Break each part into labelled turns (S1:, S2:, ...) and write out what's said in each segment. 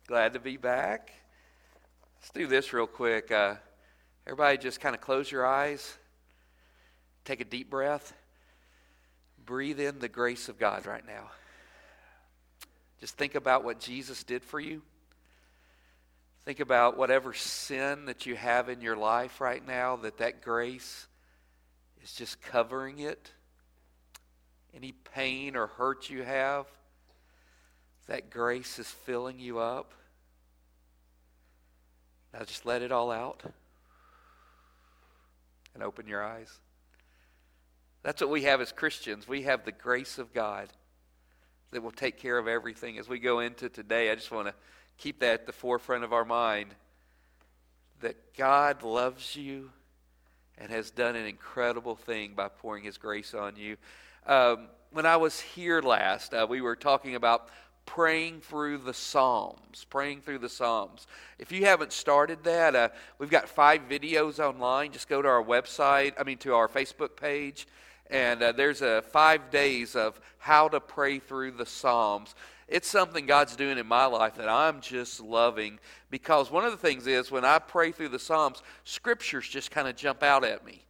S1: Glad to be back. Let's do this real quick. Everybody just kind of close your eyes. Take a deep breath. Breathe in the grace of God right now. Just think about what Jesus did for you. Think about whatever sin that you have in your life right now, that grace is just covering it. Any pain or hurt you have, that grace is filling you up. Now just let it all out and open your eyes. That's what we have as Christians. We have the grace of God that will take care of everything. As we go into today, I just want to keep that at the forefront of our mind, that God loves you and has done an incredible thing by pouring His grace on you. When I was here last, we were talking about praying through the Psalms. If you haven't started that, we've got 5 videos online. Just go to our website, to our Facebook page, and there's 5 days of how to pray through the Psalms. It's something God's doing in my life that I'm just loving, because one of the things is when I pray through the Psalms, scriptures just kind of jump out at me.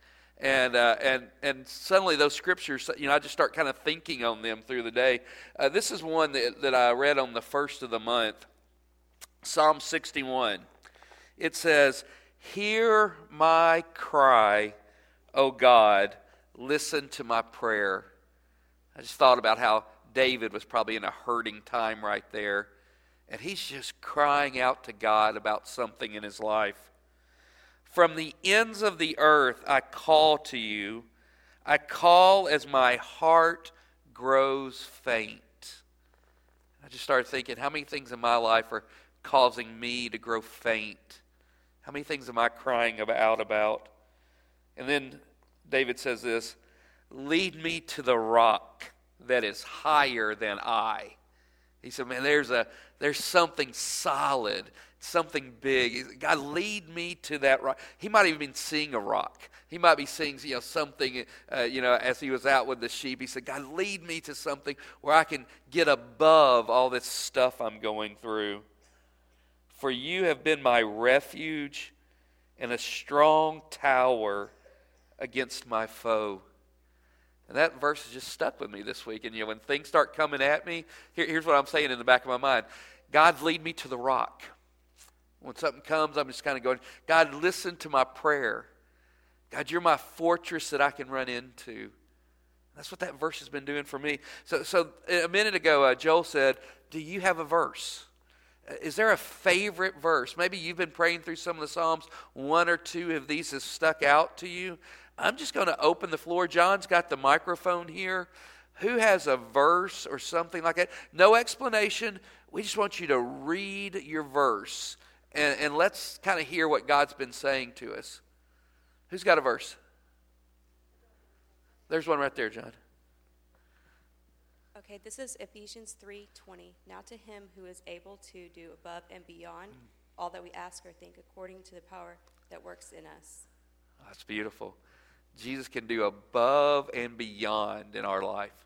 S1: And suddenly those scriptures, I just start kind of thinking on them through the day. This is one that I read on the first of the month, Psalm 61. It says, "Hear my cry, O God, listen to my prayer." I just thought about how David was probably in a hurting time right there, and he's just crying out to God about something in his life. "From the ends of the earth I call to you. I call as my heart grows faint." I just started thinking, how many things in my life are causing me to grow faint? How many things am I crying out about? And then David says this, "Lead me to the rock that is higher than I." He said, man, there's something solid, something big. God, lead me to that rock. He might even be seeing a rock. He might be seeing something, as he was out with the sheep. He said, God, lead me to something where I can get above all this stuff I'm going through. "For you have been my refuge and a strong tower against my foe." And that verse has just stuck with me this week. And when things start coming at me, here's what I'm saying in the back of my mind. God, lead me to the rock. When something comes, I'm just kind of going, God, listen to my prayer. God, you're my fortress that I can run into. That's what that verse has been doing for me. So a minute ago, Joel said, do you have a verse? Is there a favorite verse? Maybe you've been praying through some of the Psalms. 1 or 2 of these has stuck out to you. I'm just going to open the floor. John's got the microphone here. Who has a verse or something like that? No explanation. We just want you to read your verse. And let's kind of hear what God's been saying to us. Who's got a verse? There's one right there, John.
S2: Okay, this is Ephesians 3:20. "Now to him who is able to do above and beyond all that we ask or think, according to the power that works in us."
S1: That's beautiful. Jesus can do above and beyond in our life.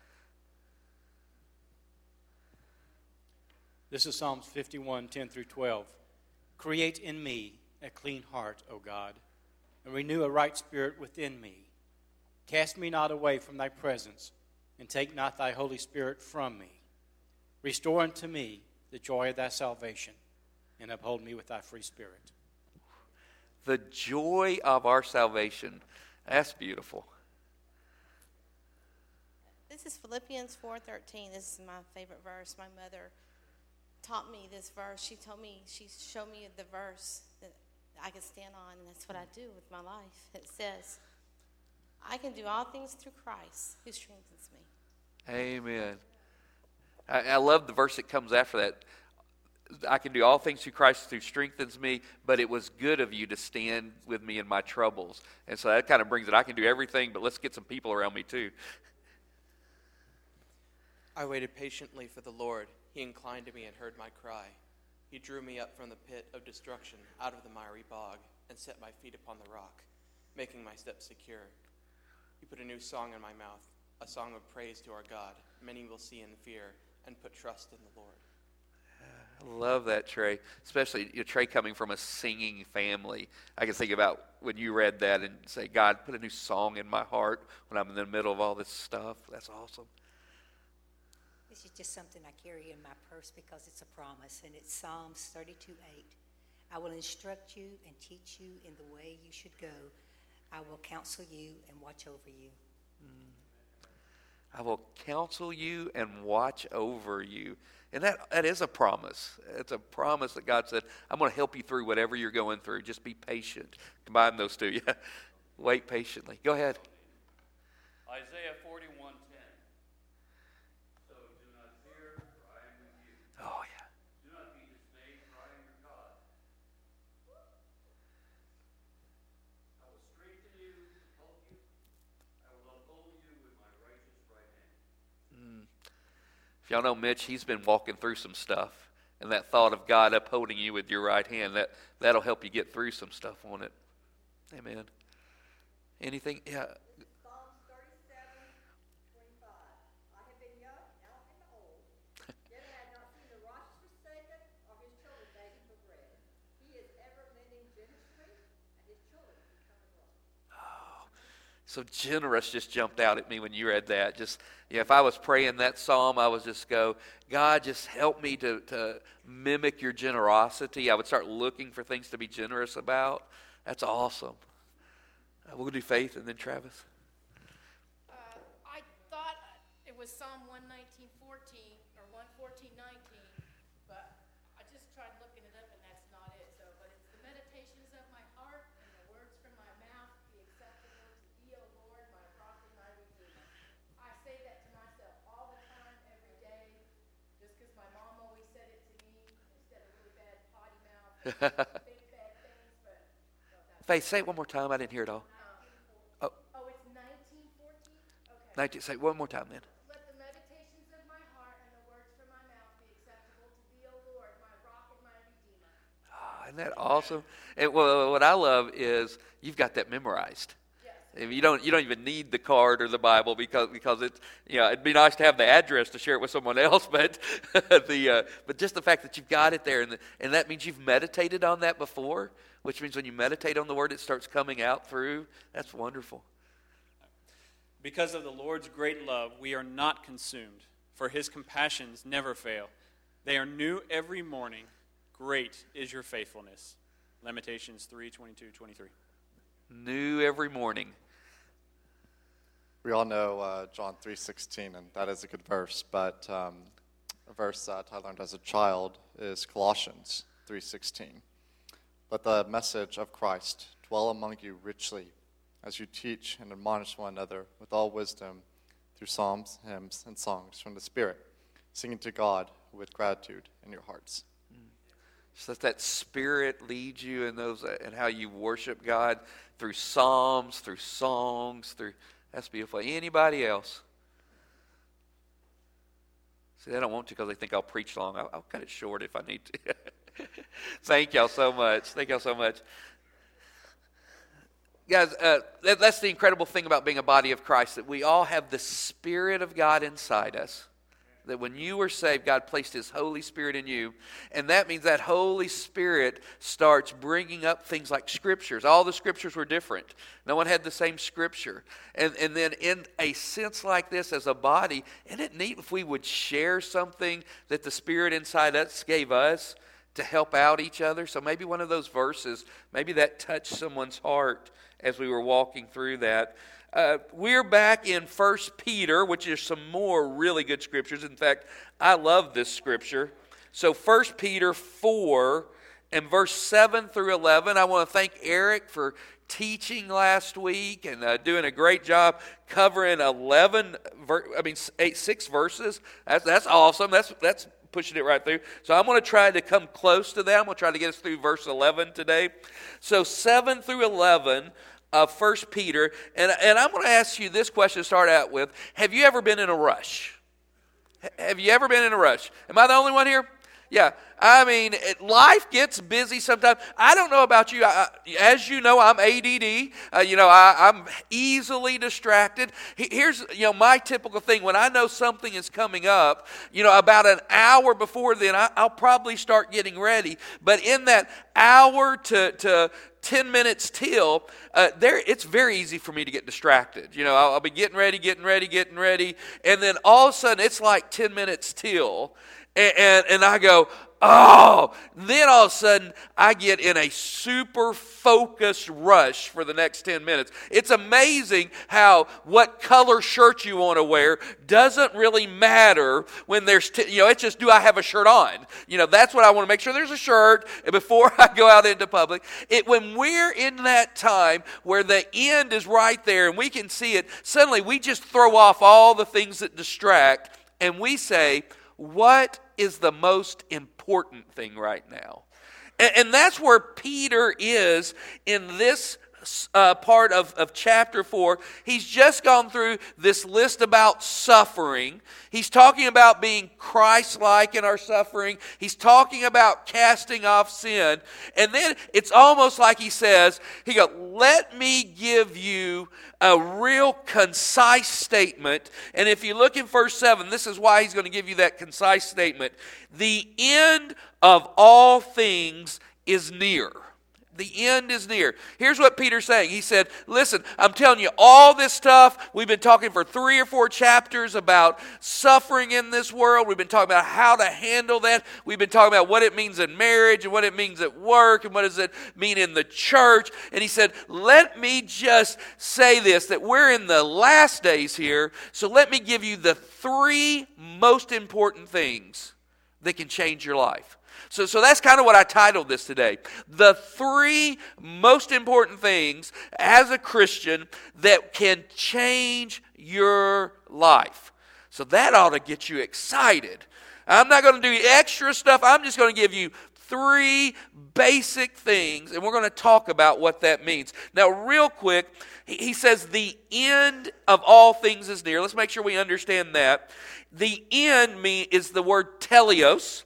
S3: This is Psalms 51, 10 through 12. "Create in me a clean heart, O God, and renew a right spirit within me. Cast me not away from thy presence, and take not thy Holy Spirit from me. Restore unto me the joy of thy salvation, and uphold me with thy free spirit."
S1: The joy of our salvation. That's beautiful.
S4: This is Philippians 4:13. This is my favorite verse. My mother taught me this verse. She showed me the verse that I could stand on, and that's what I do with my life. It says, "I can do all things through Christ who strengthens me."
S1: Amen. I love the verse that comes after that. "I can do all things through Christ who strengthens me, but it was good of you to stand with me in my troubles." And so that kind of brings it. I can do everything, but let's get some people around me too.
S5: "I waited patiently for the Lord. He inclined to me and heard my cry. He drew me up from the pit of destruction, out of the miry bog, and set my feet upon the rock, making my steps secure. He put a new song in my mouth, a song of praise to our God. Many will see and fear and put trust in the Lord."
S1: I love that, Trey. Especially Trey coming from a singing family. I can think about when you read that and say, God, put a new song in my heart when I'm in the middle of all this stuff. That's awesome.
S6: This is just something I carry in my purse because it's a promise, and it's Psalms 32:8. I will instruct you and teach you in the way you should go. I will counsel you and watch over you.
S1: I will counsel you and watch over you. And that is a promise. It's a promise that God said, I'm going to help you through whatever you're going through. Just be patient. Combine those two. Yeah. Wait patiently. Go ahead.
S7: Isaiah 41:10. So do not fear, for I am with you.
S1: Oh, yeah.
S7: Do not be dismayed, for I am your God. I will strengthen you and help you. I will uphold you with my righteous right hand.
S1: If y'all know Mitch, he's been walking through some stuff. And that thought of God upholding you with your right hand, that'll help you get through some stuff, won't it? Amen. Anything? Yeah.
S8: Psalms 37:25. I have been young, now am old. Yet I have not seen the righteous forsaken, or his children begging for bread. He is ever lending generously, and his children become a blessing.
S1: So generous just jumped out at me when you read that. Just if I was praying that psalm, I would just go, God, just help me to mimic your generosity. I would start looking for things to be generous about. That's awesome. We'll do Faith and then Travis.
S9: I thought it was Psalm 119:14 or 114:19, but I just tried looking it up and that's not it. So, but it's the meditations of my heart and the words from my mouth be acceptable to thee, O Lord, my rock and my redeemer. I say that to myself all the time, every day, just because my mom always said it to me instead of really bad potty mouth, big bad things. But
S1: Faith, say it one more time. I didn't hear it all.
S9: Oh, it's 19:14? Okay.
S1: Say it one more time, then.
S9: Let the meditations of my heart and the words from my mouth be acceptable to thee, O Lord, my rock and my redeemer.
S1: Isn't that awesome? And what I love is you've got that memorized.
S9: Yes.
S1: You don't even need the card or the Bible because it's it'd be nice to have the address to share it with someone else, but but just the fact that you've got it there and that means you've meditated on that before, which means when you meditate on the word it starts coming out through. That's wonderful.
S10: Because of the Lord's great love, we are not consumed, for his compassions never fail. They are new every morning. Great is your faithfulness. Lamentations 3:22-23.
S1: New every morning.
S11: We all know John 3:16, and that is a good verse, but a verse that I learned as a child is Colossians 3:16. Let the message of Christ dwell among you richly as you teach and admonish one another with all wisdom through psalms, hymns, and songs from the Spirit, singing to God with gratitude in your hearts.
S1: So that Spirit leads you in those and how you worship God through psalms, through songs, that's beautiful. Anybody else? See, they don't want to because they think I'll preach long. I'll cut it short if I need to. Thank y'all so much. Thank y'all so much. Guys, that's the incredible thing about being a body of Christ, that we all have the Spirit of God inside us. That when you were saved, God placed his Holy Spirit in you. And that means that Holy Spirit starts bringing up things like scriptures. All the scriptures were different. No one had the same scripture. And then in a sense like this as a body, isn't it neat if we would share something that the Spirit inside us gave us to help out each other? So maybe one of those verses, maybe that touched someone's heart as we were walking through that. We're back in 1 Peter, which is some more really good scriptures. In fact, I love this scripture. So 1 Peter 4 and verse 7 through 11. I want to thank Eric for teaching last week and doing a great job covering 6 verses. That's awesome. That's pushing it right through. So I'm going to try to come close to that. I'm going to try to get us through verse 11 today. So 7 through 11 of 1 Peter. And I'm going to ask you this question to start out with. Have you ever been in a rush? Have you ever been in a rush? Am I the only one here? Yeah, I mean, life gets busy sometimes. I don't know about you. As you know, I'm ADD. I'm easily distracted. Here's, my typical thing. When I know something is coming up, about an hour before then, I'll probably start getting ready. But in that hour to 10 minutes till, it's very easy for me to get distracted. I'll be getting ready, and then all of a sudden it's like 10 minutes till, and I go, oh, then all of a sudden I get in a super focused rush for the next 10 minutes. It's amazing how what color shirt you want to wear doesn't really matter when there's, it's just, do I have a shirt on? That's what I want to make sure there's a shirt before I go out into public. When we're in that time where the end is right there and we can see it, suddenly we just throw off all the things that distract and we say, what is the most important thing right now? And that's where Peter is in this part of chapter 4. He's just gone through this list about suffering. He's talking about being Christ-like in our suffering. He's talking about casting off sin. And then it's almost like he goes, let me give you a real concise statement. And if you look in verse 7, this is why he's going to give you that concise statement. The end of all things is near. The end is near. Here's what Peter's saying. He said, listen, I'm telling you all this stuff. We've been talking for 3 or 4 chapters about suffering in this world. We've been talking about how to handle that. We've been talking about what it means in marriage and what it means at work and what does it mean in the church. And he said, let me just say this, that we're in the last days here. So let me give you the 3 most important things that can change your life. So that's kind of what I titled this today. The 3 most important things as a Christian that can change your life. So that ought to get you excited. I'm not going to do extra stuff. I'm just going to give you 3 basic things, and we're going to talk about what that means. Now, real quick, he says the end of all things is near. Let's make sure we understand that. The end is the word teleos.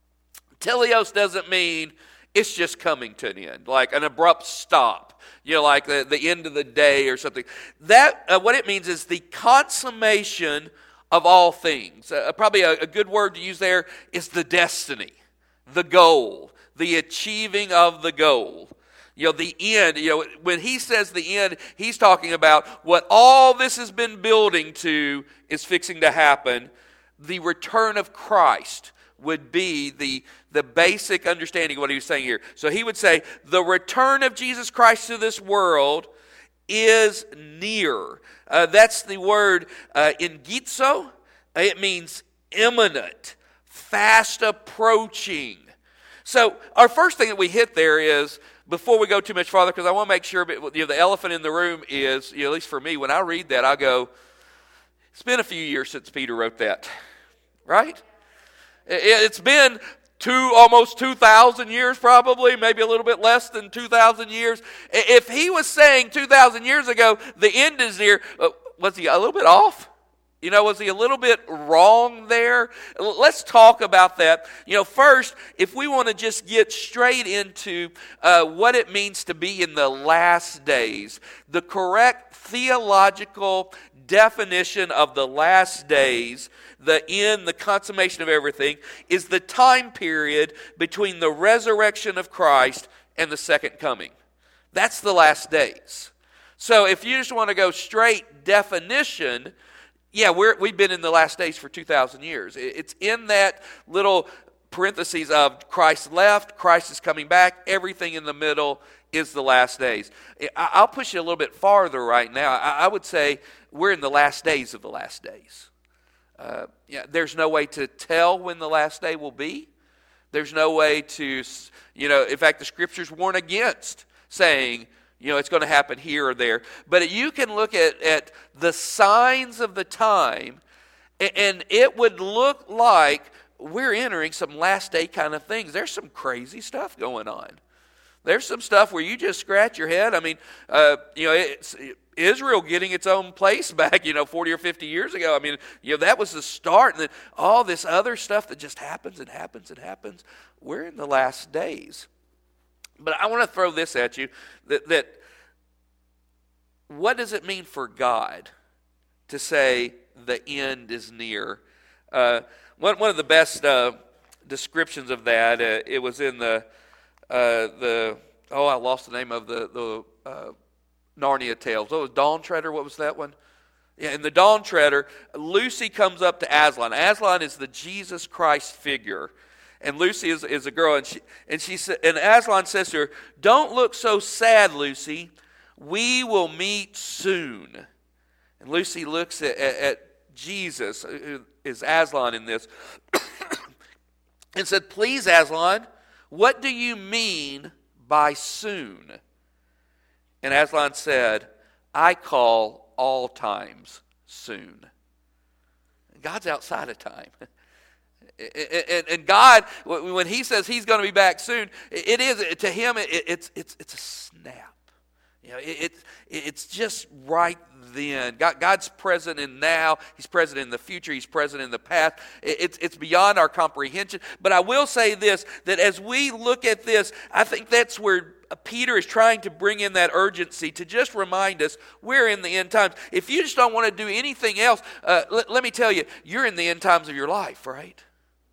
S1: Teleos doesn't mean it's just coming to an end, like an abrupt stop, like the end of the day or something. That what it means is the consummation of all things. Probably a good word to use there is the destiny, the goal, the achieving of the goal. The end, when he says the end, he's talking about what all this has been building to is fixing to happen. The return of Christ would be the basic understanding of what he was saying here. So he would say, the return of Jesus Christ to this world is near. That's the word ingitzo. It means imminent, fast approaching. So our first thing that we hit there is, before we go too much farther, because I want to make sure, the elephant in the room is, at least for me, when I read that, I go, it's been a few years since Peter wrote that, right? It's been almost 2,000 years probably, maybe a little bit less than 2,000 years. If he was saying 2,000 years ago, the end is near, was he a little bit off? Was he a little bit wrong there? Let's talk about that. First, if we want to just get straight into what it means to be in the last days, the correct theological definition of the last days, the end, the consummation of everything, is the time period between the resurrection of Christ and the second coming. That's the last days. So if you just want to go straight definition, we've been in the last days for 2,000 years. It's in that little parentheses of Christ left, Christ is coming back, everything in the middle is the last days. I'll push you a little bit farther right now. I would say we're in the last days of the last days. There's no way to tell when the last day will be. There's no way to, in fact, the scriptures warn against saying, it's going to happen here or there. But you can look at the signs of the time, and it would look like we're entering some last day kind of things. There's some crazy stuff going on. There's some stuff where you just scratch your head. I mean, it's Israel getting its own place back, 40 or 50 years ago. I mean, that was the start. And then all this other stuff that just happens and happens and happens. We're in the last days. But I want to throw this at you, that what does it mean for God to say the end is near? One of the best descriptions of that, it was in I lost the name of the Narnia Tales. What was Dawn Treader? What was that one? Yeah, in the Dawn Treader, Lucy comes up to Aslan. Aslan is the Jesus Christ figure. And Lucy is a girl, and Aslan says to her, "Don't look so sad, Lucy. We will meet soon." And Lucy looks at Jesus, who is Aslan in this, and said, "Please, Aslan, what do you mean by soon?" And Aslan said, "I call all times soon." God's outside of time. And God, when He says He's going to be back soon, it is to Him. It's a snap. It's just right then. God's present in now. He's present in the future. He's present in the past. It's beyond our comprehension. But I will say this: that as we look at this, I think that's where Peter is trying to bring in that urgency to just remind us we're in the end times. If you just don't want to do anything else, let me tell you, you're in the end times of your life, right?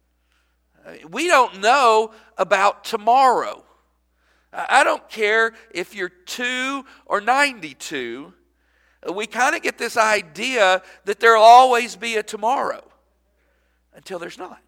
S1: We don't know about tomorrow. I don't care if you're 2 or 92. We kind of get this idea that there'll always be a tomorrow until there's not.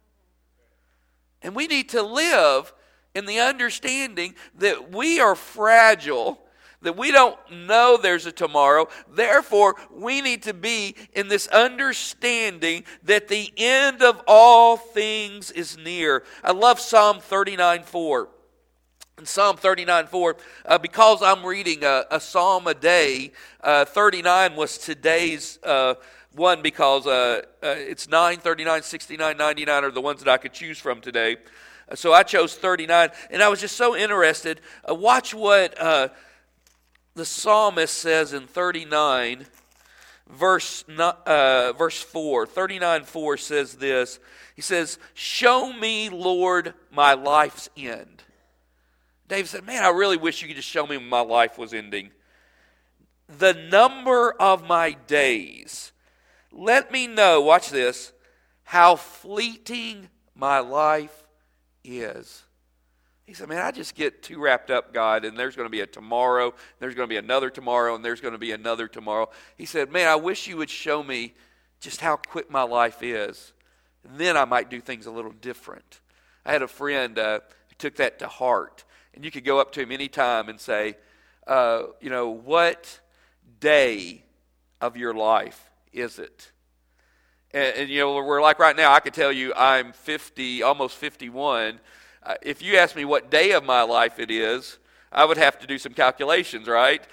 S1: And we need to live in the understanding that we are fragile, that we don't know there's a tomorrow. Therefore, we need to be in this understanding that the end of all things is near. I love Psalm 39:4. In Psalm 39:4, because I'm reading a psalm a day, 39 was today's one because it's 9, 39, 69, 99 are the ones that I could choose from today. So I chose 39, and I was just so interested. Watch what the psalmist says in 39, verse 4. 39:4 says this. He says, "Show me, Lord, my life's end." David said, "Man, I really wish you could just show me when my life was ending. The number of my days. Let me know," watch this, "how fleeting my life is." He said, "Man, I just get too wrapped up, God, and there's going to be a tomorrow, there's going to be another tomorrow, and there's going to be another tomorrow." He said, "Man, I wish you would show me just how quick my life is. And then I might do things a little different." I had a friend who took that to heart. And you could go up to him anytime and say, what day of your life is it? And we're like right now, I could tell you I'm 50, almost 51. If you ask me what day of my life it is, I would have to do some calculations, right?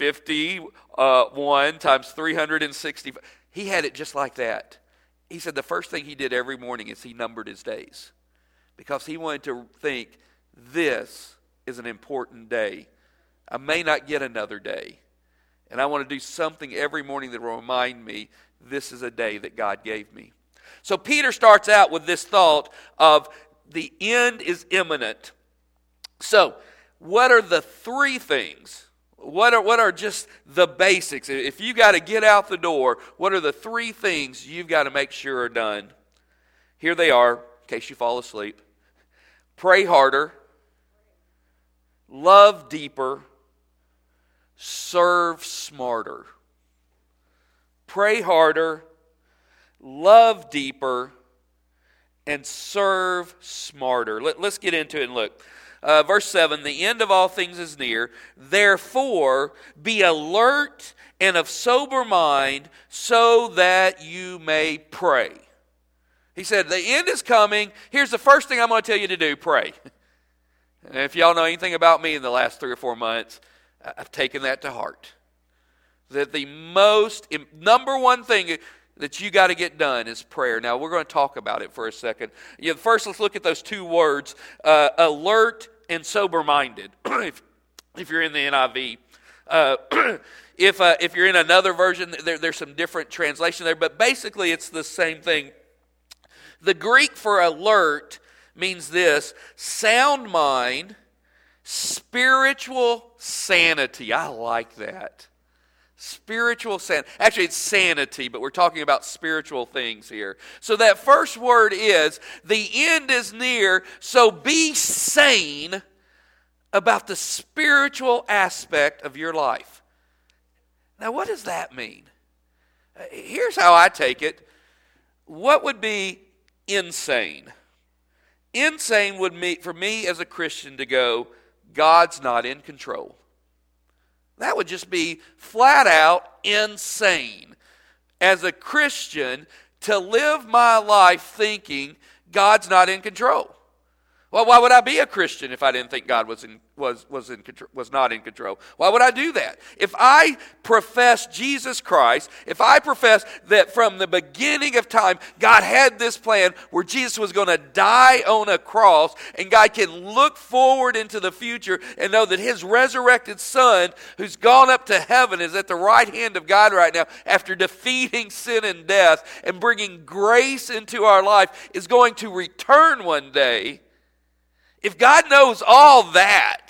S1: 51 times 360. He had it just like that. He said the first thing he did every morning is he numbered his days because he wanted to think, this is an important day. I may not get another day. And I want to do something every morning that will remind me this is a day that God gave me. So Peter starts out with this thought of the end is imminent. So what are the three things? What are just the basics? If you got to get out the door, what are the three things you've got to make sure are done? Here they are, in case you fall asleep. Pray harder. Love deeper, serve smarter. Pray harder, love deeper, and serve smarter. Let's get into it and look. Verse 7, "The end of all things is near. Therefore, be alert and of sober mind so that you may pray." He said, the end is coming. Here's the first thing I'm going to tell you to do, pray. And if y'all know anything about me in the last 3 or 4 months, I've taken that to heart. That the number one thing that you got to get done is prayer. Now, we're going to talk about it for a second. First, let's look at those two words, alert and sober-minded, if you're in the NIV. If you're in another version, there's some different translation there, but basically it's the same thing. The Greek for alert means this: sound mind, spiritual sanity. I like that. Spiritual sanity. Actually, it's sanity, but we're talking about spiritual things here. So that first word is, the end is near, so be sane about the spiritual aspect of your life. Now, what does that mean? Here's how I take it. What would be insane? Insane would mean, for me as a Christian, to go, God's not in control. That would just be flat out insane. As a Christian, to live my life thinking God's not in control. Well, why would I be a Christian if I didn't think God was not in control? Why would I do that? If I profess Jesus Christ, if I profess that from the beginning of time God had this plan where Jesus was going to die on a cross, and God can look forward into the future and know that his resurrected Son, who's gone up to heaven, is at the right hand of God right now after defeating sin and death and bringing grace into our life, is going to return one day. If God knows all that,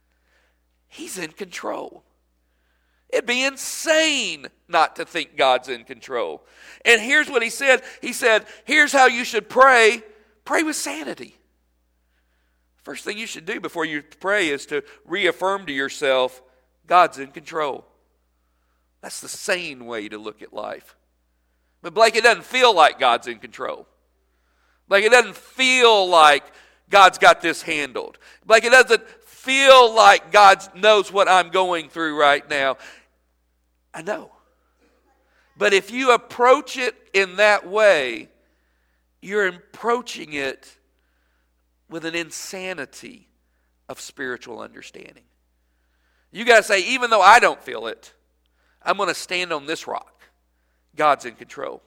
S1: he's in control. It'd be insane not to think God's in control. And here's what he said. He said, here's how you should pray. Pray with sanity. First thing you should do before you pray is to reaffirm to yourself, God's in control. That's the sane way to look at life. But Blake, it doesn't feel like God's in control. Like, it doesn't feel like God's got this handled. Like, it doesn't feel like God knows what I'm going through right now. I know. But if you approach it in that way, you're approaching it with an insanity of spiritual understanding. You got to say, even though I don't feel it, I'm going to stand on this rock. God's in control.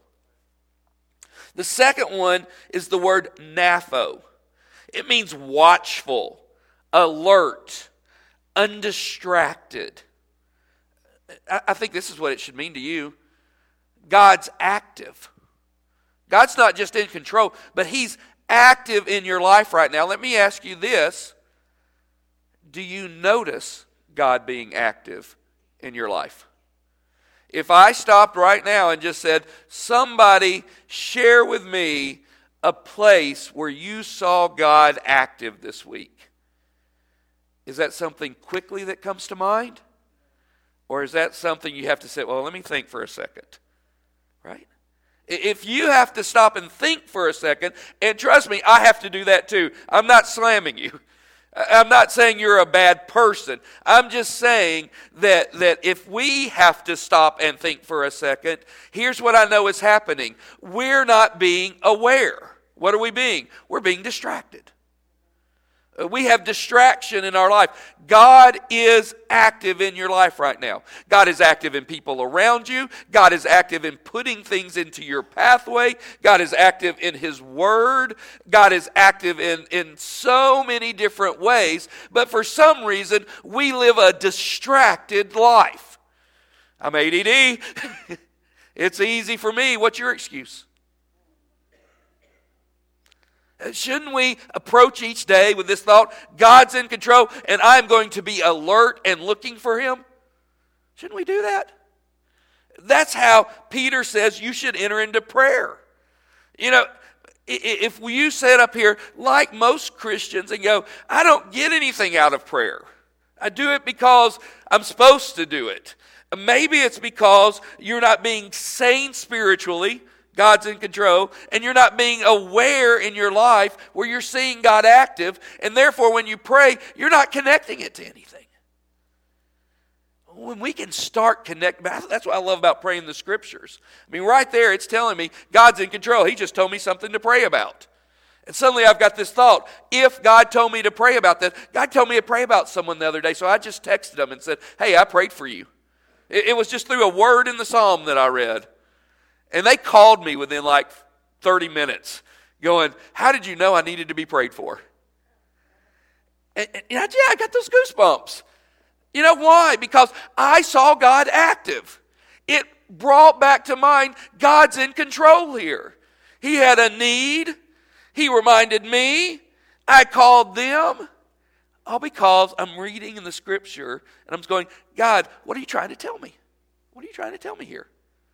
S1: The second one is the word napho. It means watchful, alert, undistracted. I think this is what it should mean to you. God's active. God's not just in control, but he's active in your life right now. Let me ask you this. Do you notice God being active in your life? If I stopped right now and just said, somebody share with me a place where you saw God active this week, is that something quickly that comes to mind? Or is that something you have to say, well, let me think for a second, right? If you have to stop and think for a second, and trust me, I have to do that too. I'm not slamming you. I'm not saying you're a bad person. I'm just saying that if we have to stop and think for a second, here's what I know is happening. We're not being aware. What are we being? We're being distracted. We have distraction in our life. God is active in your life right now. God is active in people around you. God is active in putting things into your pathway. God is active in his word. God is active in so many different ways. But for some reason, we live a distracted life. I'm ADD. It's easy for me. What's your excuse? Shouldn't we approach each day with this thought, God's in control and I'm going to be alert and looking for him? Shouldn't we do that? That's how Peter says you should enter into prayer. You know, if you sit up here like most Christians and go, I don't get anything out of prayer. I do it because I'm supposed to do it. Maybe it's because you're not being sane spiritually. God's in control, and you're not being aware in your life where you're seeing God active, and therefore when you pray, you're not connecting it to anything. When we can start connecting, that's what I love about praying the scriptures. I mean, right there, it's telling me God's in control. He just told me something to pray about. And suddenly I've got this thought, if God told me to pray about this, God told me to pray about someone the other day, so I just texted them and said, hey, I prayed for you. It was just through a word in the psalm that I read. And they called me within like 30 minutes going, how did you know I needed to be prayed for? And I got those goosebumps. You know why? Because I saw God active. It brought back to mind God's in control here. He had a need. He reminded me. I called them. All because I'm reading in the scripture and I'm going, God, what are you trying to tell me? What are you trying to tell me here?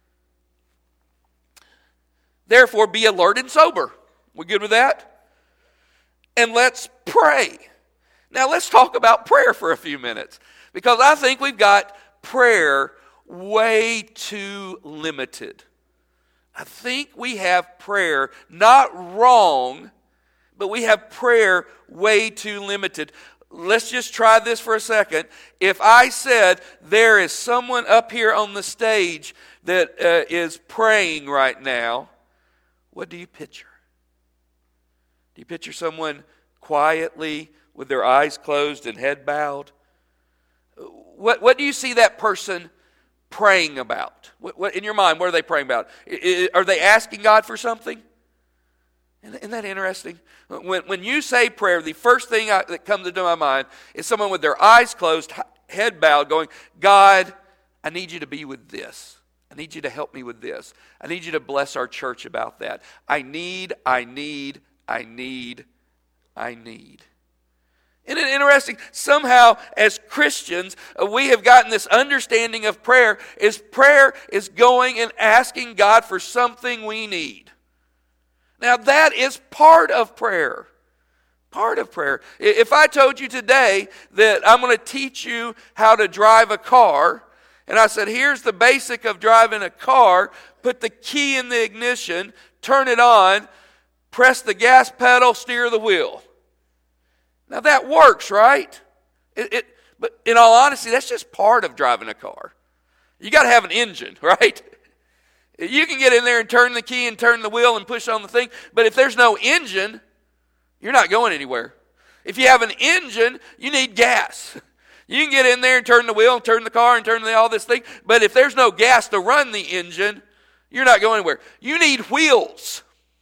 S1: Therefore, be alert and sober. We good with that? And let's pray. Now, let's talk about prayer for a few minutes. Because I think we've got prayer way too limited. I think we have prayer not wrong, but we have prayer way too limited. Let's just try this for a second. If I said there is someone up here on the stage that is praying right now, what do you picture? Do you picture someone quietly with their eyes closed and head bowed? What do you see that person praying about? What in your mind, what are they praying about? Are they asking God for something? Isn't that interesting? When you say prayer, the first thing that comes into my mind is someone with their eyes closed, head bowed, going, God, I need you to be with this. I need you to help me with this. I need you to bless our church about that. I need. Isn't it interesting? Somehow, as Christians, we have gotten this understanding of prayer is going and asking God for something we need. Now, that is part of prayer. Part of prayer. If I told you today that I'm going to teach you how to drive a car, and I said, here's the basic of driving a car, put the key in the ignition, turn it on, press the gas pedal, steer the wheel. Now that works, right? But in all honesty, that's just part of driving a car. You got to have an engine, right? You can get in there and turn the key and turn the wheel and push on the thing, but if there's no engine, you're not going anywhere. If you have an engine, you need gas. You can get in there and turn the wheel and turn the car and turn all this thing, but if there's no gas to run the engine, you're not going anywhere. You need wheels.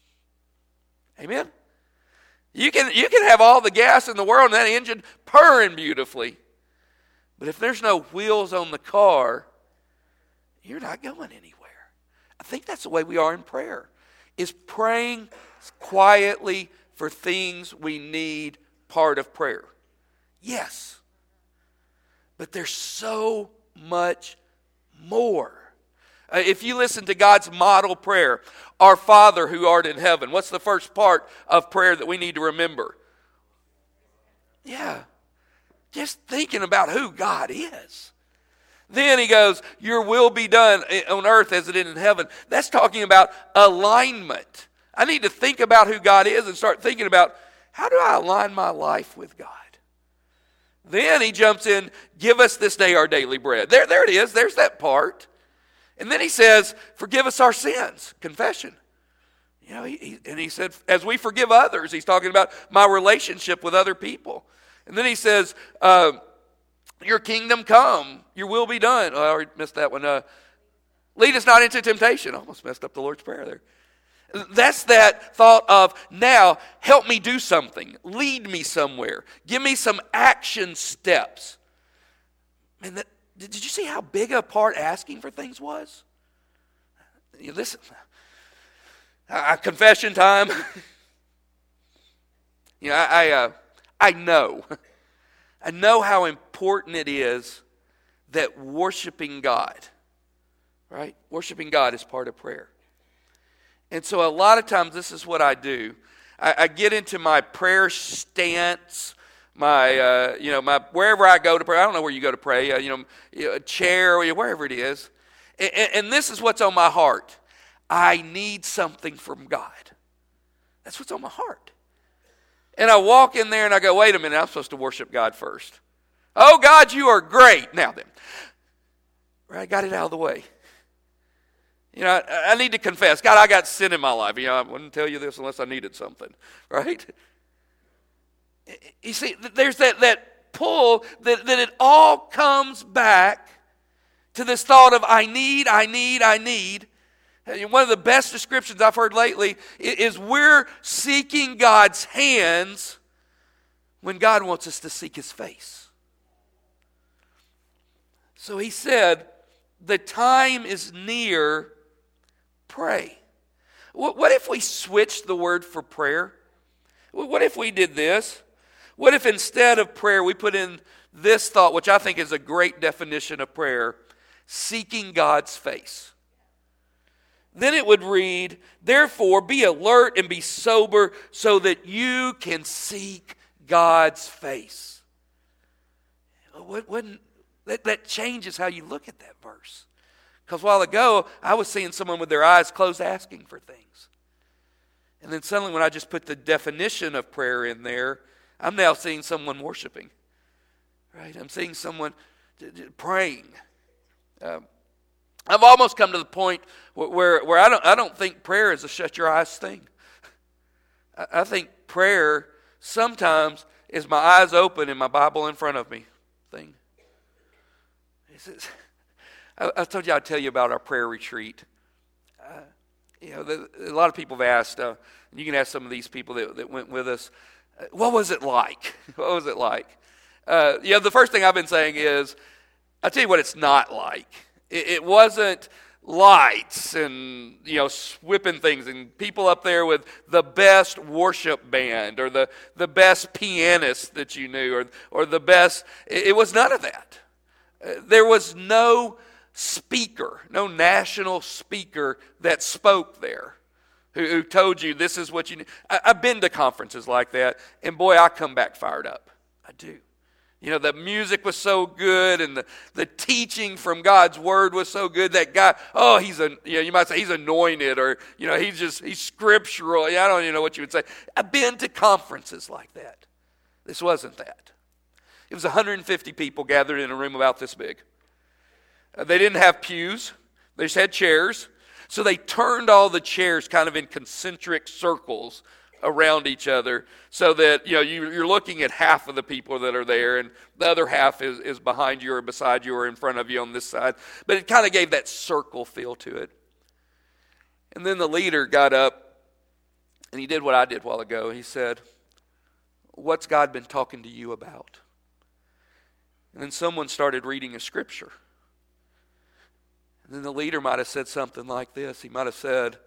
S1: Amen? You can have all the gas in the world and that engine purring beautifully. But if there's no wheels on the car, you're not going anywhere. I think that's the way we are in prayer. Is praying quietly for things we need part of prayer? Yes. But there's so much more. If you listen to God's model prayer, our Father who art in heaven, what's the first part of prayer that we need to remember? Yeah, just thinking about who God is. Then he goes, your will be done on earth as it is in heaven. That's talking about alignment. I need to think about who God is and start thinking about, how do I align my life with God? Then he jumps in, give us this day our daily bread. There it is, there's that part. And then he says, forgive us our sins, confession. You know, he said, as we forgive others, he's talking about my relationship with other people. And then he says, your kingdom come, your will be done. Oh, I already missed that one. Lead us not into temptation. Almost messed up the Lord's Prayer there. That's that thought of, now help me do something. Lead me somewhere. Give me some action steps. And did you see how big a part asking for things was? Listen, confession time. I know how important it is that worshiping God, right? Worshiping God is part of prayer. And so a lot of times this is what I do. I get into my prayer stance, my wherever I go to pray. I don't know where you go to pray, a chair, or wherever it is. And this is what's on my heart. I need something from God. That's what's on my heart. And I walk in there and I go, wait a minute, I'm supposed to worship God first. Oh, God, you are great. Now then, right, got it out of the way. I need to confess. God, I got sin in my life. I wouldn't tell you this unless I needed something, right? You see, there's that pull that it all comes back to this thought of I need. One of the best descriptions I've heard lately is we're seeking God's hands when God wants us to seek His face. So He said, the time is near, pray. What if we switched the word for prayer? What if we did this? What if instead of prayer we put in this thought, which I think is a great definition of prayer, seeking God's face? Then it would read, therefore be alert and be sober so that you can seek God's face. That changes how you look at that verse. Because a while ago, I was seeing someone with their eyes closed asking for things. And then suddenly when I just put the definition of prayer in there, I'm now seeing someone worshiping. Right? I'm seeing someone praying. I've almost come to the point where I don't think prayer is a shut your eyes thing. I think prayer sometimes is my eyes open and my Bible in front of me thing. I told you I'd tell you about our prayer retreat. A lot of people have asked, and you can ask some of these people that went with us, what was it like? What was it like? The first thing I've been saying is, I'll tell you what it's not like. It wasn't lights and, whipping things and people up there with the best worship band or the best pianist that you knew or the best. It was none of that. There was no speaker, no national speaker that spoke there who told you this is what you need. I've been to conferences like that, and boy, I come back fired up. I do. The music was so good, and the teaching from God's Word was so good. That guy, you might say he's anointed, or he's scriptural. I don't even know what you would say. I've been to conferences like that. This wasn't that. It was 150 people gathered in a room about this big. They didn't have pews. They just had chairs. So they turned all the chairs kind of in concentric circles around each other so that you're looking at half of the people that are there and the other half is behind you or beside you or in front of you on this side. But it kind of gave that circle feel to it. And then the leader got up and he did what I did a while ago. He said, what's God been talking to you about? And then someone started reading a scripture. And then the leader might have said something like this. He might have said,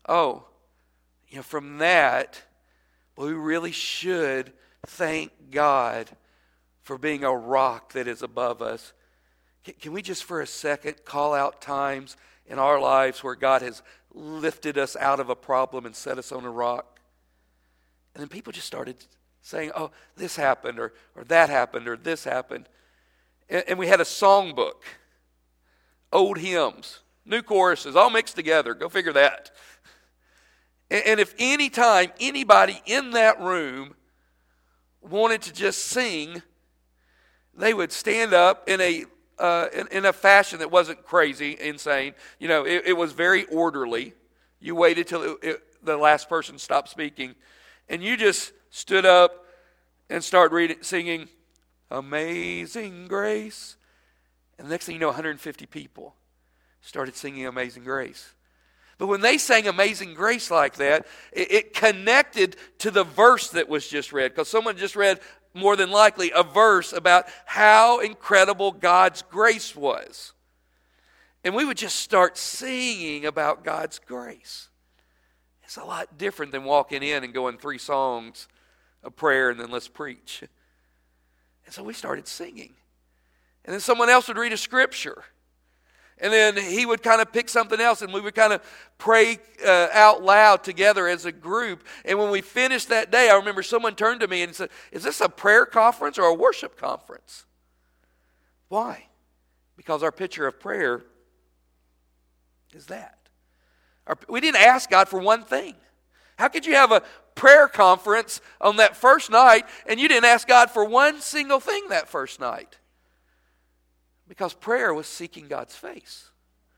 S1: from that, we really should thank God for being a rock that is above us. Can we just for a second call out times in our lives where God has lifted us out of a problem and set us on a rock? And then people just started saying, this happened or that happened or this happened. And we had a songbook. Old hymns, new choruses, all mixed together. Go figure that. And if any time anybody in that room wanted to just sing, they would stand up in a fashion that wasn't crazy, insane. It was very orderly. You waited till the last person stopped speaking, and you just stood up and started singing Amazing Grace. And the next thing you know, 150 people started singing Amazing Grace. But when they sang Amazing Grace like that, it connected to the verse that was just read. Because someone just read, more than likely, a verse about how incredible God's grace was. And we would just start singing about God's grace. It's a lot different than walking in and going 3 songs, a prayer, and then let's preach. And so we started singing. And then someone else would read a scripture. And then he would kind of pick something else and we would kind of pray out loud together as a group. And when we finished that day, I remember someone turned to me and said, is this a prayer conference or a worship conference? Why? Because our picture of prayer is that. We didn't ask God for one thing. How could you have a prayer conference on that first night and you didn't ask God for one single thing that first night? Because prayer was seeking God's face.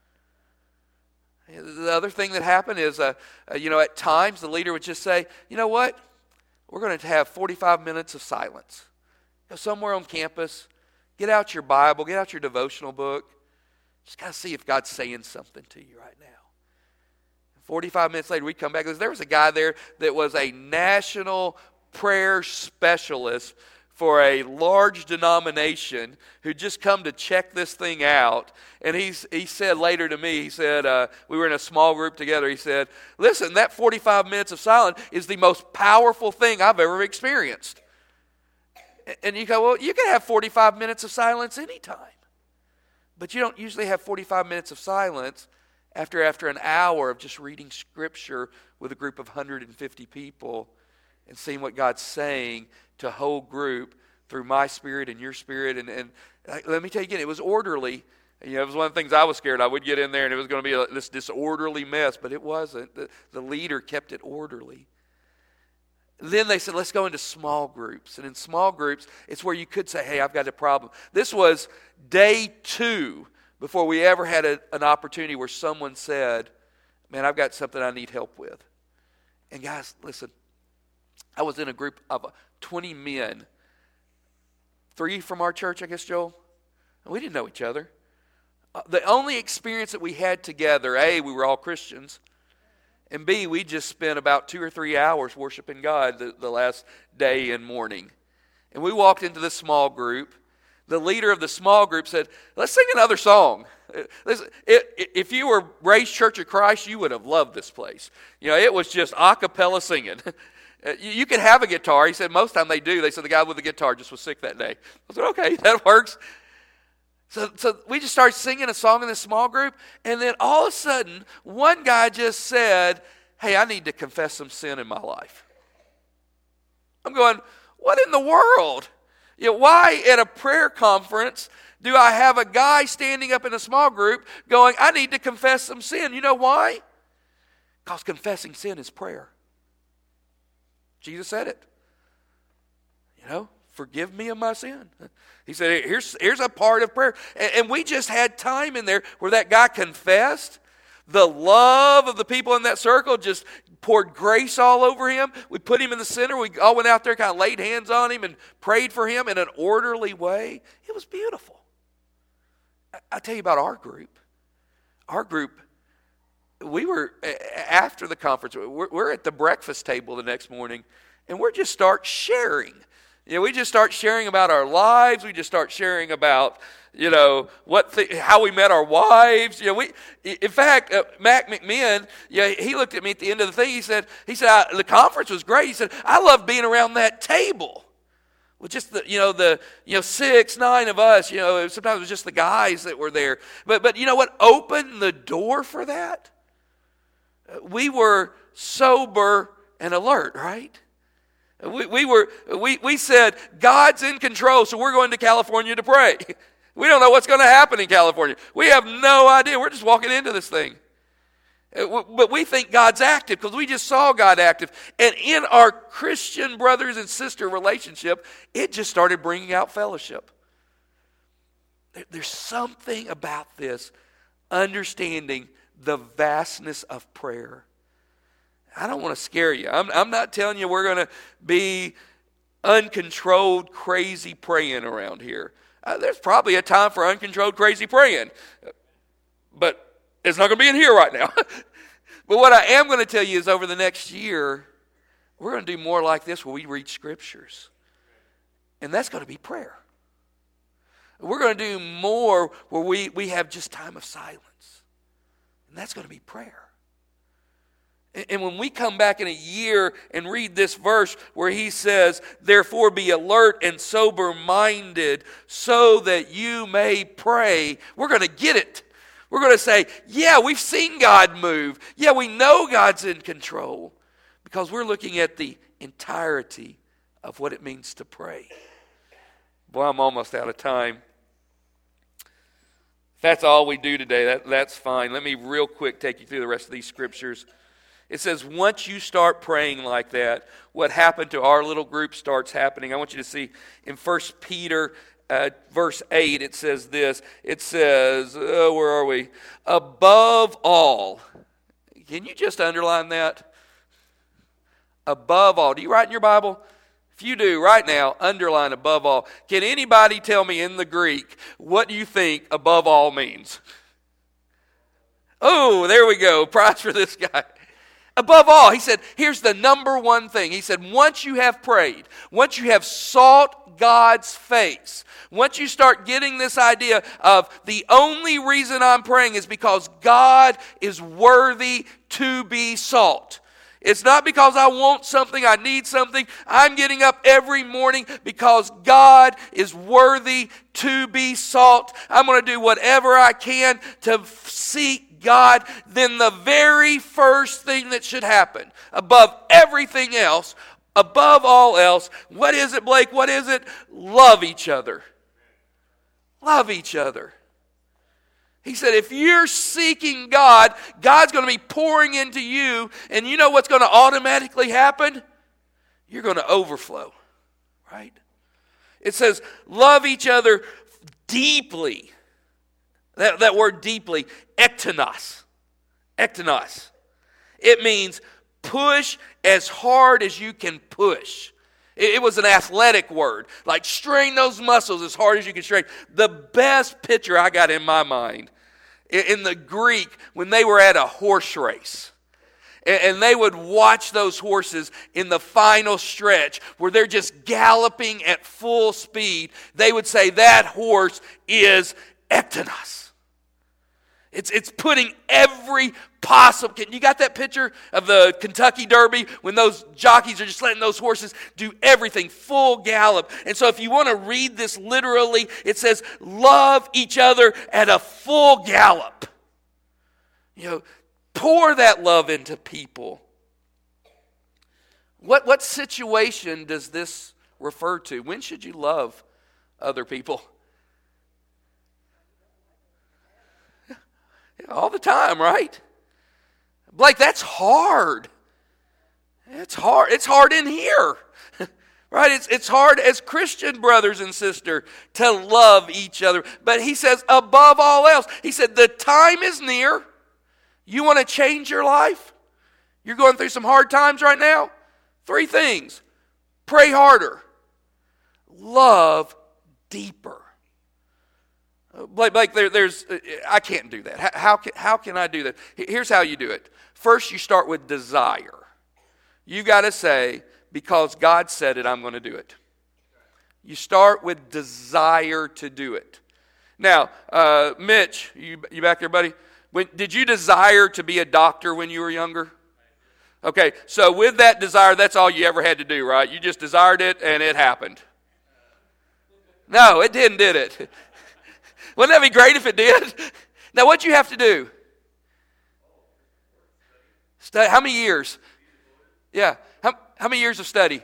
S1: The other thing that happened is, at times the leader would just say, you know what? We're going to have 45 minutes of silence. Go somewhere on campus, get out your Bible, get out your devotional book. Just kind of see if God's saying something to you right now. 45 minutes later, we'd come back. There was a guy there that was a national prayer specialist for a large denomination who just come to check this thing out. And he said later to me, he said, we were in a small group together, he said, listen, that 45 minutes of silence is the most powerful thing I've ever experienced. And you go, well, you can have 45 minutes of silence anytime. But you don't usually have 45 minutes of silence after an hour of just reading Scripture with a group of 150 people and seeing what God's saying to a whole group through my spirit and your spirit. And let me tell you again, it was orderly. You know, it was one of the things I was scared. I would get in there and it was going to be this disorderly mess, but it wasn't. The leader kept it orderly. Then they said, let's go into small groups. And in small groups, it's where you could say, hey, I've got a problem. This was day 2 before we ever had an opportunity where someone said, man, I've got something I need help with. And guys, listen, I was in a group of 20 men, 3 from our church, I guess, Joel. We didn't know each other. The only experience that we had together, A, we were all Christians, and B, we just spent about 2 or 3 hours worshiping God the last day and morning. And we walked into this small group. The leader of the small group said, let's sing another song. If you were raised Church of Christ, you would have loved this place. You know, it was just a cappella singing. You could have a guitar. He said most of the time they do. They said the guy with the guitar just was sick that day. I said, okay, that works. So we just started singing a song in this small group, and then all of a sudden, one guy just said, hey, I need to confess some sin in my life. I'm going, what in the world? You know, why at a prayer conference do I have a guy standing up in a small group going, I need to confess some sin? You know why? Because confessing sin is prayer. Jesus said it. You know, forgive me of my sin. He said, here's a part of prayer. And we just had time in there where that guy confessed. The love of the people in that circle just poured grace all over him. We put him in the center. We all went out there, kind of laid hands on him and prayed for him in an orderly way. It was beautiful. I'll tell you about our group. Our group, we were, after the conference, we're at the breakfast table the next morning, and we just start sharing. You know, we just start sharing about our lives. We just start sharing about, you know, how we met our wives. You know, in fact, Mac McMinn, he looked at me at the end of the thing. He said, the conference was great. He said, I love being around that table with just the 6, 9 of us. You know, sometimes it was just the guys that were there. But you know what opened the door for that? We were sober and alert, right? We said, God's in control, so we're going to California to pray. We don't know what's going to happen in California. We have no idea. We're just walking into this thing. But we think God's active because we just saw God active. And in our Christian brothers and sister relationship, it just started bringing out fellowship. There's something about this, understanding the vastness of prayer. I don't want to scare you. I'm not telling you we're going to be uncontrolled, crazy praying around here. There's probably a time for uncontrolled, crazy praying. But it's not going to be in here right now. But what I am going to tell you is over the next year, we're going to do more like this where we read scriptures. And that's going to be prayer. We're going to do more where we have just time of silence. And that's going to be prayer. And when we come back in a year and read this verse where he says, therefore be alert and sober-minded so that you may pray, we're going to get it. We're going to say, yeah, we've seen God move. Yeah, we know God's in control because we're looking at the entirety of what it means to pray. Boy, I'm almost out of time. If that's all we do today, that's fine. Let me real quick take you through the rest of these scriptures. It says once you start praying like that, what happened to our little group starts happening. I want you to see in 1 Peter verse 8, it says this. It says, where are we? Above all. Can you just underline that? Above all. Do you write in your Bible? If you do, right now, underline above all. Can anybody tell me in the Greek what you think above all means? Oh, there we go. Prize for this guy. above all, he said, here's the number one thing. He said, once you have prayed, once you have sought God's face, once you start getting this idea of the only reason I'm praying is because God is worthy to be sought. It's not because I want something, I need something. I'm getting up every morning because God is worthy to be sought. I'm going to do whatever I can to seek God. Then the very first thing that should happen, above everything else, above all else, what is it, Blake? What is it? Love each other. Love each other. He said, if you're seeking God, God's going to be pouring into you, and you know what's going to automatically happen? You're going to overflow, right? It says, love each other deeply. That word deeply, ektanos. Ektanos. It means push as hard as you can push. It was an athletic word, like strain those muscles as hard as you can strain. The best picture I got in my mind, in the Greek, when they were at a horse race, and they would watch those horses in the final stretch where they're just galloping at full speed, they would say that horse is ektanos. It's putting every possible... You got that picture of the Kentucky Derby when those jockeys are just letting those horses do everything, full gallop. And so if you want to read this literally, it says, love each other at a full gallop. You know, pour that love into people. What situation does this refer to? When should you love other people? All the time, right? Blake, that's hard. It's hard. It's hard in here. Right? It's hard as Christian brothers and sisters to love each other. But he says, above all else, he said, the time is near. You want to change your life? You're going through some hard times right now? 3 things. Pray harder. Love deeper. Blake, there's I can't do that. How can I do that? Here's how you do it. First, you start with desire. You got to say, because God said it, I'm going to do it. You start with desire to do it. Now, Mitch, you back there, buddy? Did you desire to be a doctor when you were younger? Okay, so with that desire, that's all you ever had to do, right? You just desired it and it happened. No, it didn't, did it? Wouldn't that be great if it did? Now, what you have to do? Study. How many years? Yeah. How many years of study?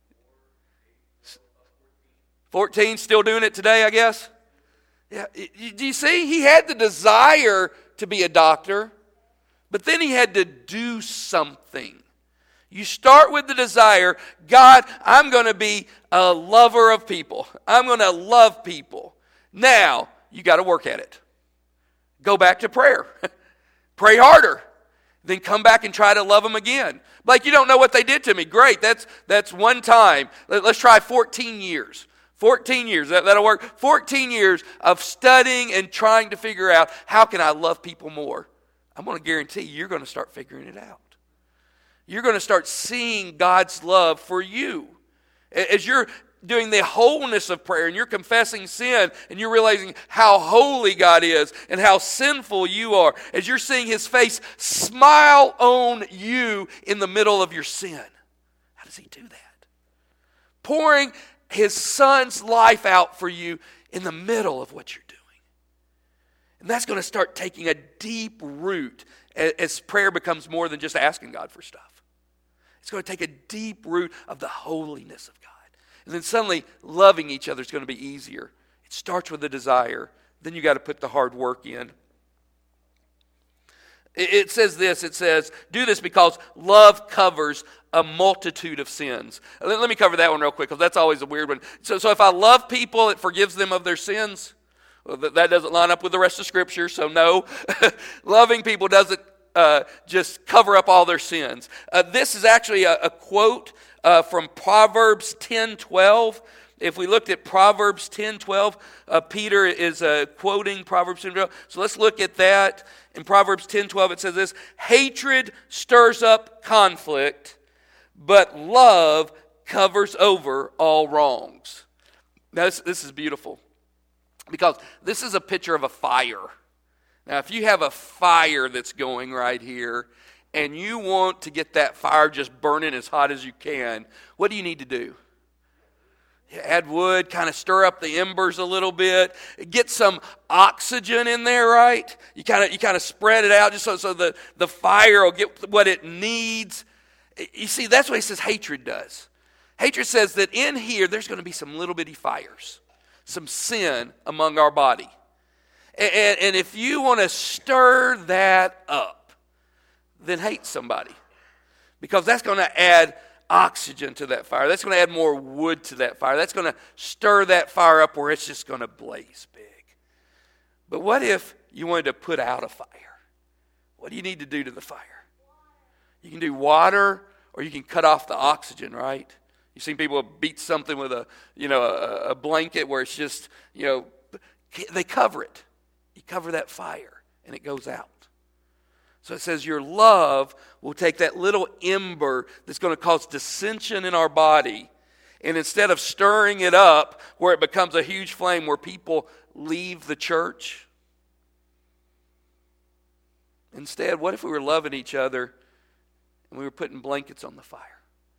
S1: 14. Still doing it today, I guess? Yeah. Do you see? He had the desire to be a doctor, but then he had to do something. You start with the desire. God, I'm going to be a lover of people. I'm going to love people. Now, you got to work at it. Go back to prayer. Pray harder. Then come back and try to love them again. Like, you don't know what they did to me. Great, that's one time. Let's try 14 years. 14 years, that'll work. 14 years of studying and trying to figure out, how can I love people more? I'm going to guarantee you're going to start figuring it out. You're going to start seeing God's love for you. As you're doing the wholeness of prayer and you're confessing sin and you're realizing how holy God is and how sinful you are, as you're seeing His face smile on you in the middle of your sin. How does He do that? Pouring His Son's life out for you in the middle of what you're doing. And that's going to start taking a deep root as prayer becomes more than just asking God for stuff. It's going to take a deep root of the holiness of God. And then suddenly, loving each other is going to be easier. It starts with a desire. Then you got to put the hard work in. It says this. It says, do this because love covers a multitude of sins. Let me cover that one real quick because that's always a weird one. So if I love people, it forgives them of their sins. Well, that doesn't line up with the rest of Scripture, so no. Loving people doesn't just cover up all their sins. This is actually a quote from Proverbs 10:12. If we looked at Proverbs 10:12, Peter is quoting Proverbs 10:12. So let's look at that. In Proverbs 10:12, it says this: hatred stirs up conflict, but love covers over all wrongs. Now, this is beautiful, because this is a picture of a fire. Now, if you have a fire that's going right here, and you want to get that fire just burning as hot as you can, what do you need to do? Add wood, kind of stir up the embers a little bit, get some oxygen in there, right? You kind of spread it out just so the fire will get what it needs. You see, that's what he says hatred does. Hatred says that in here there's going to be some little bitty fires, some sin among our body. And if you want to stir that up, then hate somebody, because that's going to add oxygen to that fire. That's going to add more wood to that fire. That's going to stir that fire up where it's just going to blaze big. But what if you wanted to put out a fire? What do you need to do to the fire? You can do water, or you can cut off the oxygen, right? You've seen people beat something with a blanket where it's just, they cover it. You cover that fire, and it goes out. So it says your love will take that little ember that's going to cause dissension in our body, and instead of stirring it up where it becomes a huge flame where people leave the church, instead, what if we were loving each other and we were putting blankets on the fire?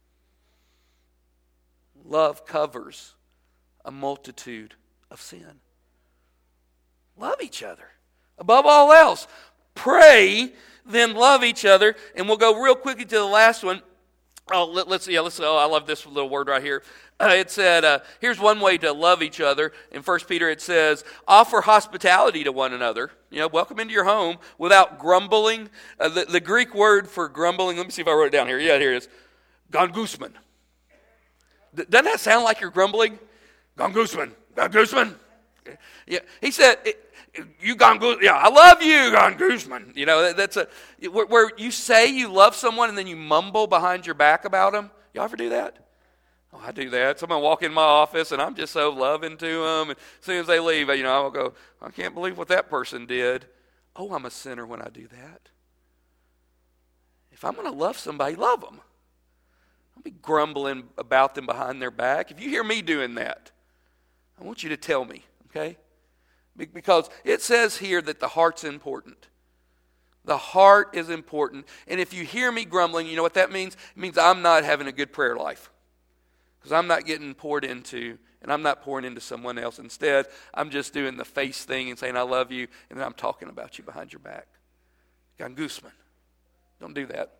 S1: Love covers a multitude of sin. Love each other. Above all else, pray, then love each other. And we'll go real quickly to the last one. I love this little word right here. It said, here's one way to love each other. In 1 Peter it says, offer hospitality to one another. Welcome into your home without grumbling. The Greek word for grumbling, let me see if I wrote it down here. Yeah, here it is. Gongusman. Doesn't that sound like you're grumbling? Gongusman. Gongusman. Yeah, he said, you Gongusman. Yeah, I love you, Gongusman. That's where you say you love someone and then you mumble behind your back about them. Y'all ever do that? Oh, I do that. Someone walk in my office and I'm just so loving to them. And as soon as they leave, I'll go, I can't believe what that person did. Oh, I'm a sinner when I do that. If I'm going to love somebody, love them. Don't be grumbling about them behind their back. If you hear me doing that, I want you to tell me, okay? Because it says here that the heart's important. The heart is important. And if you hear me grumbling, you know what that means? It means I'm not having a good prayer life. Because I'm not getting poured into, and I'm not pouring into someone else. Instead, I'm just doing the face thing and saying, I love you, and then I'm talking about you behind your back. Gongusman. Don't do that.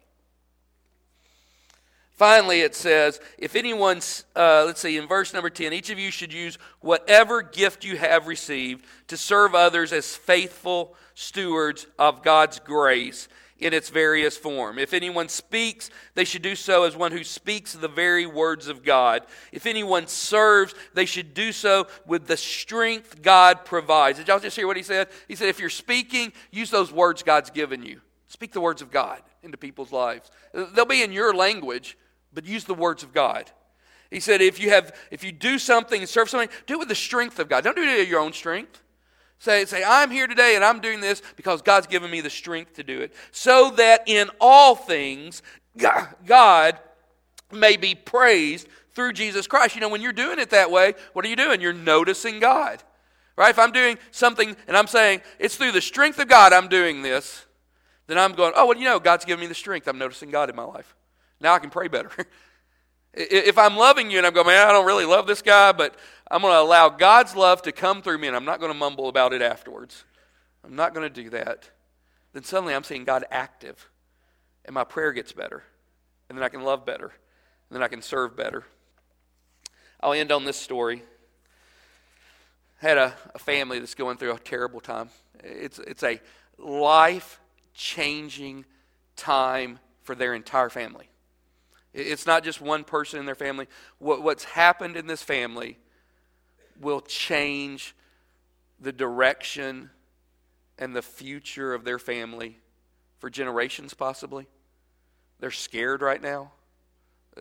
S1: Finally, it says, if anyone's, in verse number 10, each of you should use whatever gift you have received to serve others as faithful stewards of God's grace in its various form. If anyone speaks, they should do so as one who speaks the very words of God. If anyone serves, they should do so with the strength God provides. Did y'all just hear what he said? He said, if you're speaking, use those words God's given you. Speak the words of God into people's lives. They'll be in your language, but use the words of God. He said, if you do something and serve something, do it with the strength of God. Don't do it at your own strength. Say, I'm here today and I'm doing this because God's given me the strength to do it. So that in all things, God may be praised through Jesus Christ. When you're doing it that way, what are you doing? You're noticing God. Right? If I'm doing something and I'm saying, it's through the strength of God I'm doing this, then I'm going, God's given me the strength. I'm noticing God in my life. Now I can pray better. If I'm loving you and I'm going, man, I don't really love this guy, but I'm going to allow God's love to come through me and I'm not going to mumble about it afterwards. I'm not going to do that. Then suddenly I'm seeing God active and my prayer gets better. And then I can love better. And then I can serve better. I'll end on this story. I had a family that's going through a terrible time. It's a life-changing time for their entire family. It's not just one person in their family. What's happened in this family will change the direction and the future of their family for generations possibly. They're scared right now.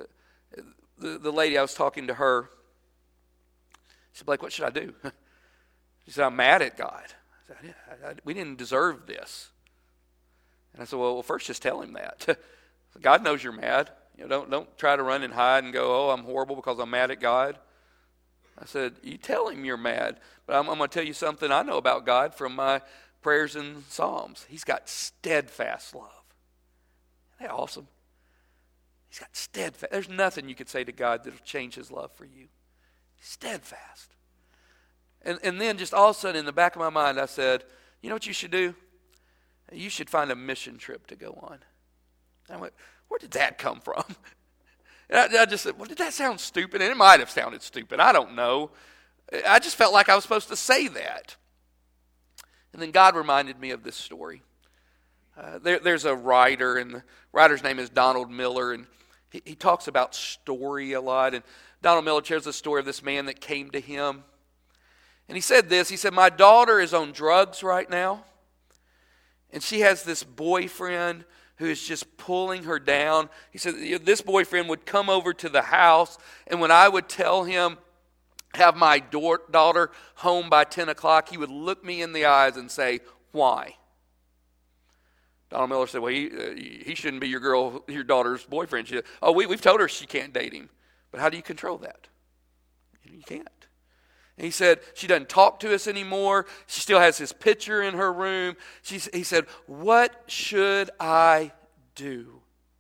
S1: the lady, I was talking to her. She said, Blake, what should I do? She said, I'm mad at God. I said, we didn't deserve this. And I said, well, first just tell him that. God knows you're mad. Don't try to run and hide and go, I'm horrible because I'm mad at God. I said, you tell him you're mad. But I'm going to tell you something I know about God from my prayers and Psalms. He's got steadfast love. Isn't that awesome? He's got steadfast. There's nothing you could say to God that will change his love for you. Steadfast. And then just all of a sudden in the back of my mind, I said, you know what you should do? You should find a mission trip to go on. I went, where did that come from? And I just said, well, did that sound stupid? And it might have sounded stupid. I don't know. I just felt like I was supposed to say that. And then God reminded me of this story. There's a writer, and the writer's name is Donald Miller, and he talks about story a lot. And Donald Miller shares the story of this man that came to him. And he said this, he said, my daughter is on drugs right now, and she has this boyfriend who is just pulling her down. He said this boyfriend would come over to the house, and when I would tell him, have my daughter home by 10 o'clock, he would look me in the eyes and say, why? Donald Miller said, well, he shouldn't be your daughter's boyfriend. She said, we've told her she can't date him. But how do you control that? You can't. And he said, she doesn't talk to us anymore. She still has his picture in her room. He said, what should I do?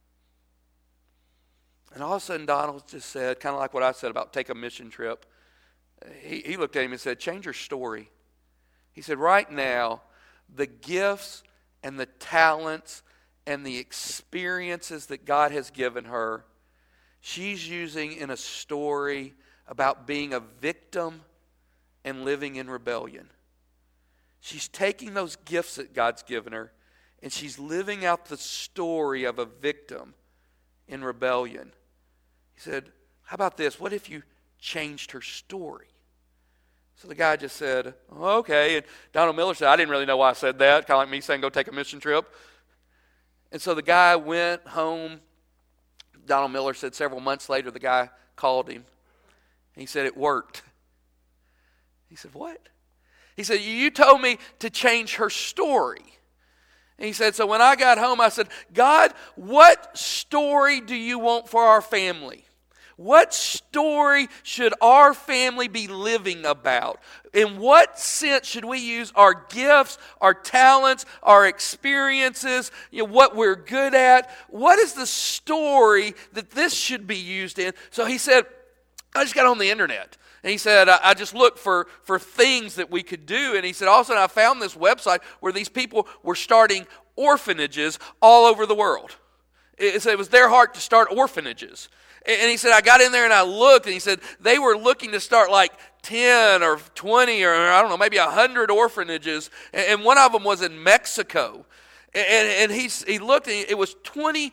S1: And all of a sudden, Donald just said, kind of like what I said about take a mission trip. He looked at him and said, change your story. He said, right now, the gifts and the talents and the experiences that God has given her, she's using in a story about being a victim and living in rebellion. She's taking those gifts that God's given her, and she's living out the story of a victim in rebellion. He said, how about this? What if you changed her story? So the guy just said, okay. And Donald Miller said, I didn't really know why I said that. Kind of like me saying, go take a mission trip. And so the guy went home. Donald Miller said several months later, the guy called him. He said, it worked. He said, what? He said, you told me to change her story. And he said, so when I got home, I said, God, what story do you want for our family? What story should our family be living about? In what sense should we use our gifts, our talents, our experiences, what we're good at? What is the story that this should be used in? So he said, I just got on the internet. And he said, I just looked for things that we could do. And he said, also, I found this website where these people were starting orphanages all over the world. It was their heart to start orphanages. And he said, I got in there and I looked, and he said, they were looking to start like 10 or 20 or I don't know, maybe 100 orphanages. And one of them was in Mexico. And he looked, and it was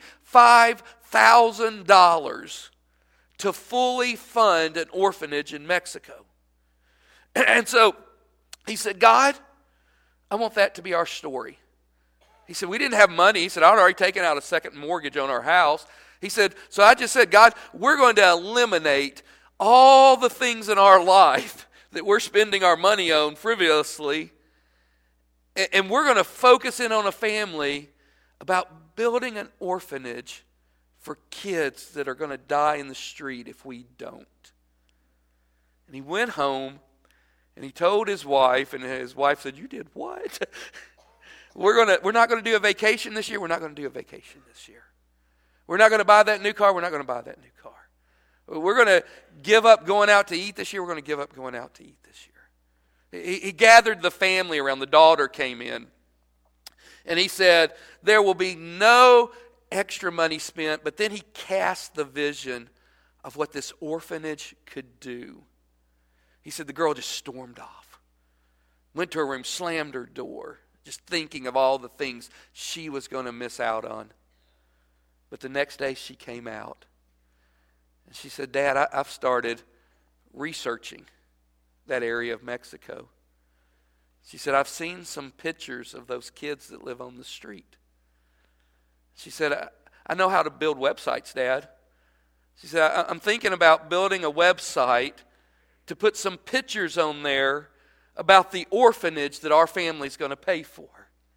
S1: $25,000 to fully fund an orphanage in Mexico. And so he said, God, I want that to be our story. He said, we didn't have money. He said, I'd already taken out a second mortgage on our house. He said, so I just said, God, we're going to eliminate all the things in our life that we're spending our money on frivolously, and we're going to focus in on a family about building an orphanage for kids that are going to die in the street if we don't. And he went home, and he told his wife, and his wife said, you did what? We're not going to do a vacation this year. We're not going to do a vacation this year. We're not going to buy that new car. We're not going to buy that new car. We're going to give up going out to eat this year. We're going to give up going out to eat this year. He gathered the family around. The daughter came in. And he said, there will be no extra money spent. But then he cast the vision of what this orphanage could do. He said the girl just stormed off. Went to her room, slammed her door. Just thinking of all the things she was going to miss out on. But the next day she came out. And she said, Dad, I've started researching that area of Mexico. She said, I've seen some pictures of those kids that live on the street. She said, I know how to build websites, Dad. She said, I'm thinking about building a website to put some pictures on there about the orphanage that our family's going to pay for.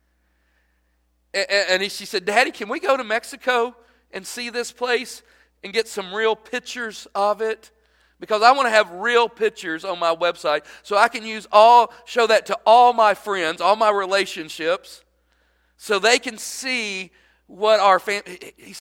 S1: And she said, Daddy, can we go to Mexico and see this place and get some real pictures of it? Because I want to have real pictures on my website so I can show that to all my friends, all my relationships, so they can see what our family.